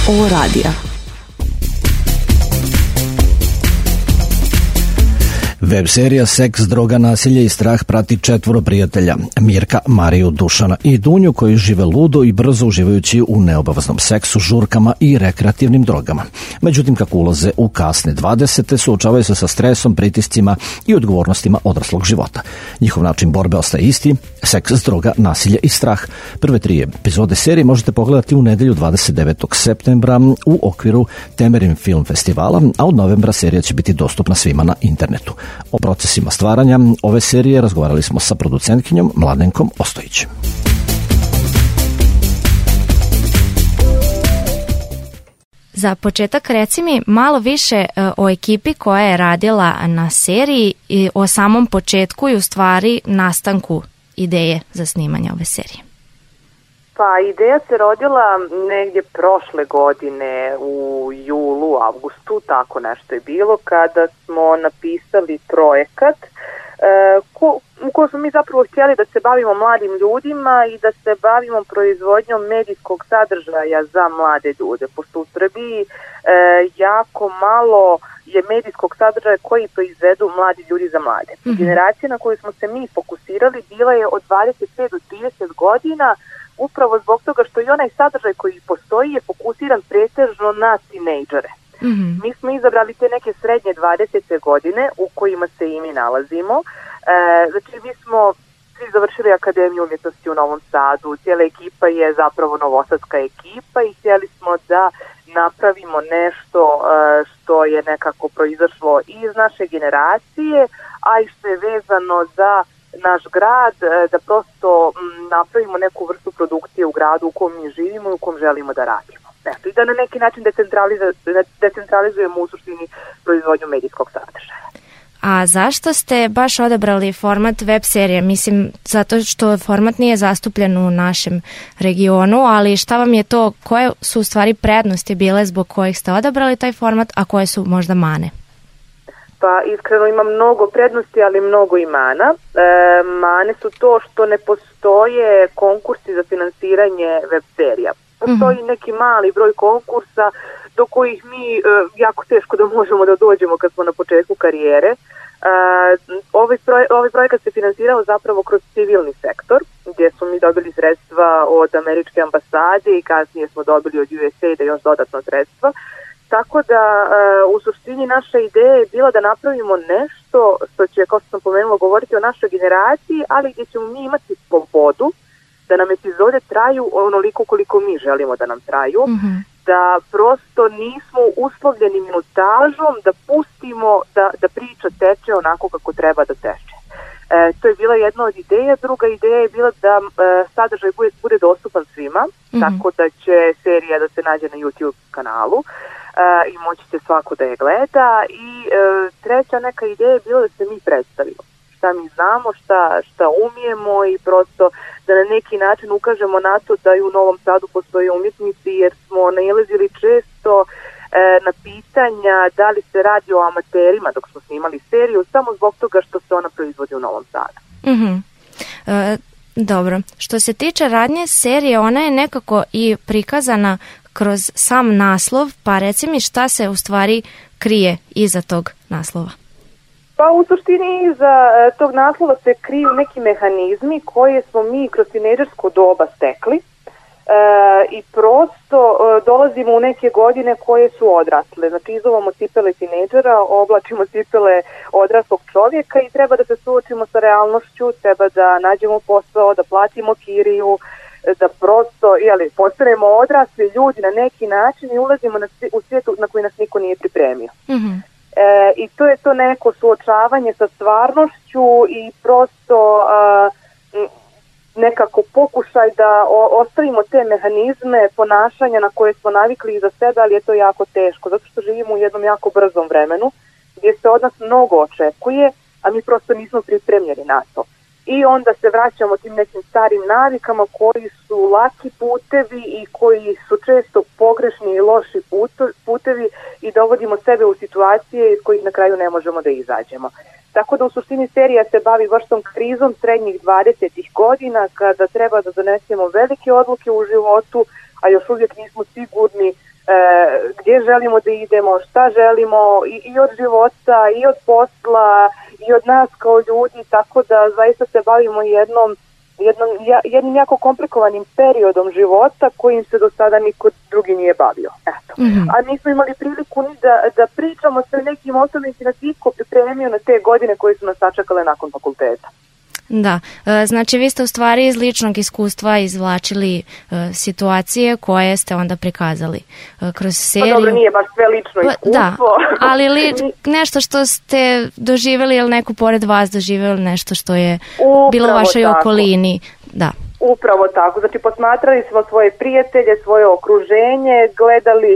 O radija. Web serija Seks, droga, nasilje i strah prati 4 prijatelja, Mirka, Mariju, Dušana i Dunju, koji žive ludo i brzo uživajući u neobaveznom seksu, žurkama i rekreativnim drogama. Međutim, kako ulaze u kasne 20. suočavaju se sa stresom, pritiscima i odgovornostima odraslog života. Njihov način borbe ostaje isti: seks, droga, nasilje i strah. Prve 3 epizode serije možete pogledati u nedelju 29. septembra u okviru Temerin Film Festivala, a od novembra serija će biti dostupna svima na internetu. O procesima stvaranja ove serije razgovarali smo sa producentkinjom Mladenkom Ostojić. Za početak reci mi malo više o ekipi koja je radila na seriji i o samom početku i u stvari nastanku ideje za snimanje ove serije. Pa ideja se rodila negdje prošle godine u julu, avgustu, tako nešto je bilo, kada smo napisali projekat u kojem smo mi zapravo htjeli da se bavimo mladim ljudima i da se bavimo proizvodnjom medijskog sadržaja za mlade ljude, pošto u Srbiji jako malo je medijskog sadržaja koji proizvedu mladi ljudi za mlade. Generacija na koju smo se mi fokusirali bila je od 25 do 30 godina, upravo zbog toga što i onaj sadržaj koji postoji je fokusiran pretežno na tinejdžere. Mi smo izabrali te neke srednje 20. godine u kojima se i mi nalazimo. Znači, mi smo svi završili Akademiju umjetnosti u Novom Sadu, cijela ekipa je zapravo novosadska ekipa i htjeli smo da napravimo nešto što je nekako proizašlo iz naše generacije, a i što je vezano za naš grad, da prosto napravimo neku vrstu produkcije u gradu u kom mi živimo i u kom želimo da radimo. Eto, i da na neki način decentralizujemo u suštini proizvodnju medijskog sadržaja. A zašto ste baš odabrali format web serije? Mislim, zato što format nije zastupljen u našem regionu, ali šta vam je to, koje su u stvari prednosti bile zbog kojih ste odabrali taj format, a koje su možda mane? Pa iskreno ima mnogo prednosti, ali mnogo i mana. Mane su to što ne postoje konkursi za finansiranje web serija. Postoji neki mali broj konkursa do kojih mi jako teško da možemo da dođemo kad smo na početku karijere. Ovaj projekat se finansirao zapravo kroz civilni sektor, gdje smo mi dobili sredstva od američke ambasade i kasnije smo dobili od USAID-a još dodatno sredstva. Tako da u suštini naša ideja je bila da napravimo nešto što će, kao što sam pomenula, govoriti o našoj generaciji, ali gdje ćemo mi imati slobodu da nam epizode traju onoliko koliko mi želimo da nam traju, da prosto nismo uslovljeni minutažom, da pustimo da priča teče onako kako treba da teče. To je bila jedna od ideja. Druga ideja je bila da sadržaj bude dostupan svima, tako da će serija da se nađe na YouTube kanalu i moći će svako da je gleda. I treća neka ideja je bila da se mi predstavimo. Šta mi znamo, šta umijemo i prosto da na neki način ukažemo na to da i u Novom Sadu postoje umjetnici, jer smo nailazili često na pitanja da li se radi o amaterima dok smo snimali seriju, samo zbog toga što se ona proizvodi u Novom Sadu. Dobro. Što se tiče radnje serije, ona je nekako i prikazana kroz sam naslov, pa reci mi šta se u stvari krije iza tog naslova. Pa u suštini iza tog naslova se kriju neki mehanizmi koje smo mi kroz tinejdžersko doba stekli i prosto dolazimo u neke godine koje su odrasle. Znači, izuvamo cipele tinejdžera, oblačimo cipele odraslog čovjeka i treba da se suočimo sa realnošću, treba da nađemo posao, da platimo kiriju, da prosto postanemo odrasli ljudi na neki način i ulazimo u svijetu na koji nas niko nije pripremio. I to je to neko suočavanje sa stvarnošću i prosto nekako pokušaj da ostavimo te mehanizme ponašanja na koje smo navikli iza sebe, ali je to jako teško, zato što živimo u jednom jako brzom vremenu gdje se od nas mnogo očekuje, a mi prosto nismo pripremljeni na to. I onda se vraćamo tim nekim starim navikama koji su laki putevi i koji su često pogrešni i loši putevi i dovodimo sebe u situacije iz kojih na kraju ne možemo da izađemo. Tako da u suštini serija se bavi baš tom krizom srednjih 20 godina kada treba da donesemo velike odluke u životu, a još uvijek nismo sigurni gdje želimo da idemo, šta želimo i od života, i od posla, i od nas kao ljudi, tako da zaista se bavimo jednim jako komplikovanim periodom života kojim se do sada niko drugi nije bavio. Eto. A nismo imali priliku ni da pričamo sa nekim osobnim ki nas iko pripremio na te godine koje su nas sačekale nakon fakulteta. Da, znači vi ste u stvari iz ličnog iskustva izvlačili situacije koje ste onda prikazali kroz seriju. Pa dobro, nije baš sve lično iskustvo. Da, ali nešto što ste doživjeli ili neko pored vas doživjeli, nešto što je bilo u vašoj okolini. Da. Upravo tako, znači posmatrali smo svoje prijatelje, svoje okruženje, gledali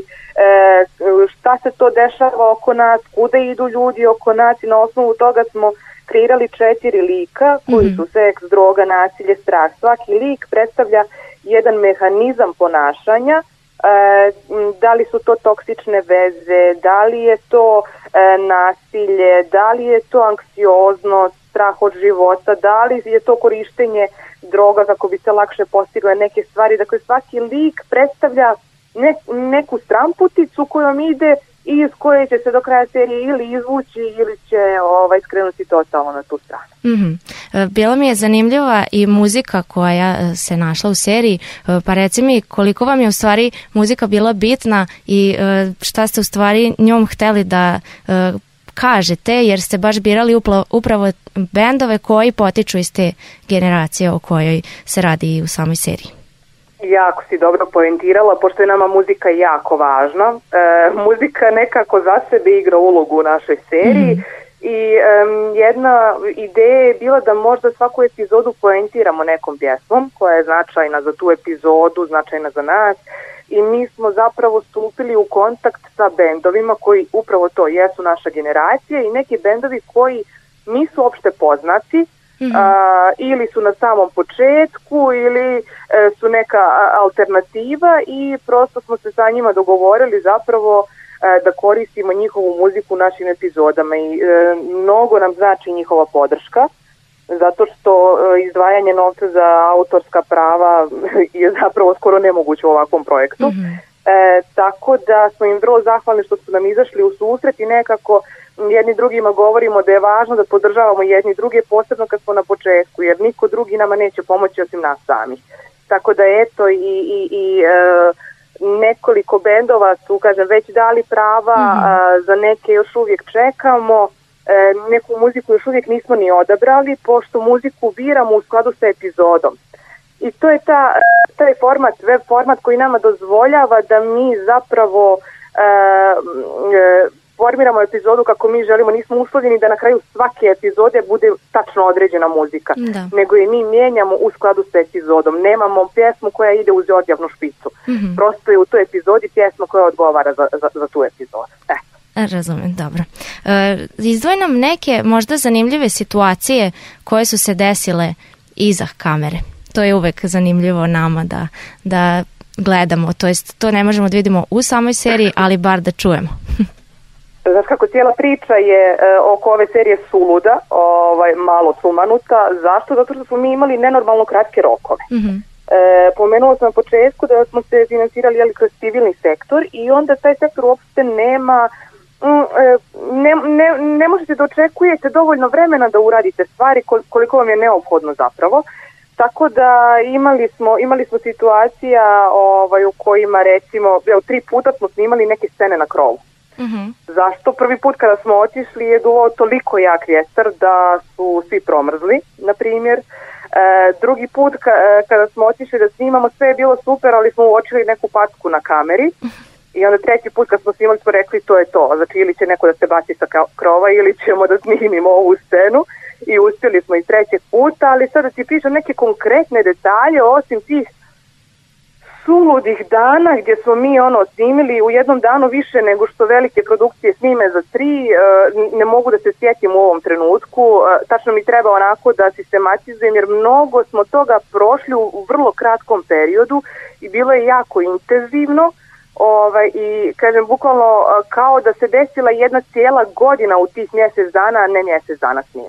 šta se to dešava oko nas, kuda idu ljudi oko nas i na osnovu toga smo kreirali 4 lika koji su seks, droga, nasilje, strah. Svaki lik predstavlja jedan mehanizam ponašanja, da li su to toksične veze, da li je to nasilje, da li je to anksioznost, strah od života, da li je to korištenje droga kako bi se lakše postigle neke stvari. Dakle, svaki lik predstavlja neku stramputicu kojom ide i iz koje će se do kraja serije ili izvući ili će skrenuti totalno na tu stranu. Bila mi je zanimljiva i muzika koja se našla u seriji, pa reci mi koliko vam je u stvari muzika bila bitna i šta ste u stvari njom hteli da kažete, jer ste baš birali upravo bendove koji potiču iz te generacije o kojoj se radi i u samoj seriji. Jako si dobro poentirala, pošto je nama muzika jako važna. Muzika nekako za sebe igra ulogu u našoj seriji i jedna ideja je bila da možda svaku epizodu poentiramo nekom pjesmom koja je značajna za tu epizodu, značajna za nas i mi smo zapravo stupili u kontakt sa bendovima koji upravo to jesu naša generacija i neki bendovi koji nisu opšte poznati, ili su na samom početku ili su neka alternativa i prosto smo se sa njima dogovorili zapravo da koristimo njihovu muziku u našim epizodama i mnogo nam znači njihova podrška zato što izdvajanje novca za autorska prava je zapravo skoro nemoguće u ovakvom projektu. Tako da smo im vrlo zahvalni što su nam izašli u susret i nekako jedni drugima govorimo da je važno da podržavamo jedni druge, posebno kad smo na početku, jer niko drugi nama neće pomoći osim nas samih. Tako da eto i nekoliko bendova su, kažem, već dali prava, za neke još uvijek čekamo, neku muziku još uvijek nismo ni odabrali, pošto muziku biramo u skladu sa epizodom. I to je taj format, web format koji nama dozvoljava da mi zapravo formiramo epizodu kako mi želimo, nismo uslovljeni da na kraju svake epizode bude tačno određena muzika, nego je mi mijenjamo u skladu sa epizodom. Nemamo pjesmu koja ide uz odjavnu špicu. Prosto je u toj epizodi pjesma koja odgovara za tu epizodu. Razumem, dobro. Izdvoj nam neke možda zanimljive situacije koje su se desile iza kamere. To je uvek zanimljivo nama da gledamo, to jest to ne možemo da vidimo u samoj seriji, ali bar da čujemo. Znaš kako cijela priča je oko ove serije suluda, malo sumanuta. Zašto? Zato što smo mi imali nenormalno kratke rokove. Pomenula sam na početku da smo se finansirali kroz civilni sektor i onda taj sektor uopšte nema, ne možete da očekujete dovoljno vremena da uradite stvari koliko vam je neophodno zapravo. Tako da imali smo situacija u kojima recimo 3 puta smo snimali neke scene na krovu. Zašto? Prvi put kada smo otišli je duvao toliko jak vjetar da su svi promrzli, na primjer. Drugi put kada smo otišli da snimamo, sve je bilo super, ali smo uočili neku packu na kameri. I onda treći put kad smo snimali smo rekli to je to, znači ili će neko da se baci sa krova ili ćemo da snimimo ovu scenu. I uspjeli smo i trećeg puta, ali sada ti pišem neke konkretne detalje osim tih suludih dana gdje smo mi snimili u jednom danu više nego što velike produkcije snime za 3, ne mogu da se sjetim u ovom trenutku, tačno mi treba onako da sistematizujem jer mnogo smo toga prošli u vrlo kratkom periodu i bilo je jako intenzivno i kažem bukvalno kao da se desila jedna cijela godina u tih mjesec dana, a ne mjesec dana snimanja.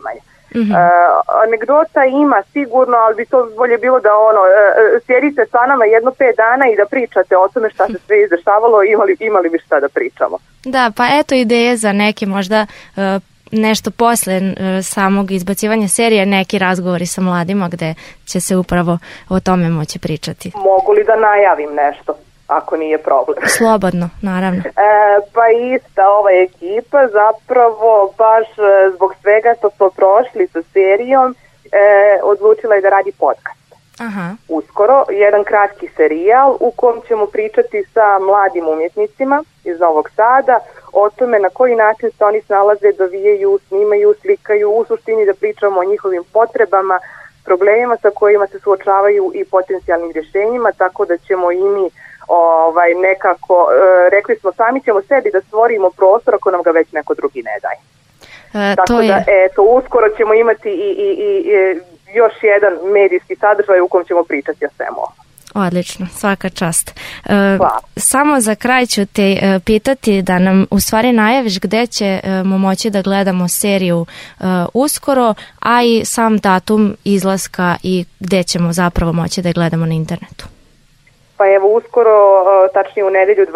Anegdota ima sigurno, ali bi to bolje bilo da sjedite sa nama jedno 5 dana i da pričate o tome šta se sve izdešavalo i imali bi šta da pričamo. Da, pa eto ideje za neke možda nešto posle samog izbacivanja serije, neki razgovori sa mladima gde će se upravo o tome moći pričati. Mogu li da najavim nešto? Ako nije problem. Slobodno, naravno. Pa ista ova ekipa zapravo baš zbog svega što smo prošli sa serijom odlučila je da radi podcast. Aha. Uskoro, jedan kratki serijal u kom ćemo pričati sa mladim umjetnicima iz Novog Sada o tome na koji način se oni snalaze, dovijaju, snimaju, slikaju, u suštini da pričamo o njihovim potrebama, problemima sa kojima se suočavaju i potencijalnim rješenjima, tako da ćemo i mi nekako, rekli smo, sami ćemo sebi da stvorimo prostor ako nam ga već neko drugi ne daje. Tako da, eto, uskoro ćemo imati i još jedan medijski sadržaj u kom ćemo pričati o svemu. Odlično, svaka čast. Samo za kraj ću te pitati da nam u stvari najaviš gde ćemo moći da gledamo seriju uskoro, a i sam datum izlaska i gde ćemo zapravo moći da gledamo na internetu. Pa evo uskoro, tačnije u nedelju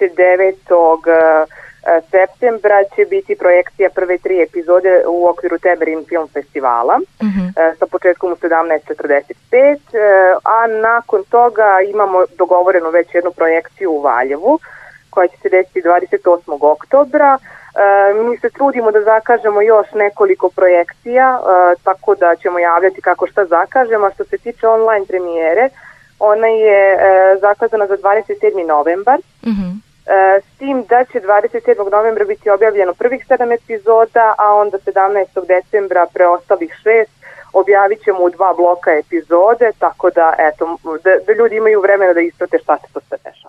29. septembra će biti projekcija prve 3 epizode u okviru Temerin film festivala sa početkom u 17:45, a nakon toga imamo dogovorenu već jednu projekciju u Valjevu koja će se desiti 28. oktobra. Mi se trudimo da zakažemo još nekoliko projekcija, tako da ćemo javljati kako šta zakažemo, a što se tiče online premijere, ona je zakazana za 27. novembar. S tim da će 27. novembra biti objavljeno prvih 7 epizoda, a onda 17. decembra preostalih 6 objavit ćemo u 2 bloka epizode, tako da, eto, da ljudi imaju vremena da isprate šta se to sve dešava.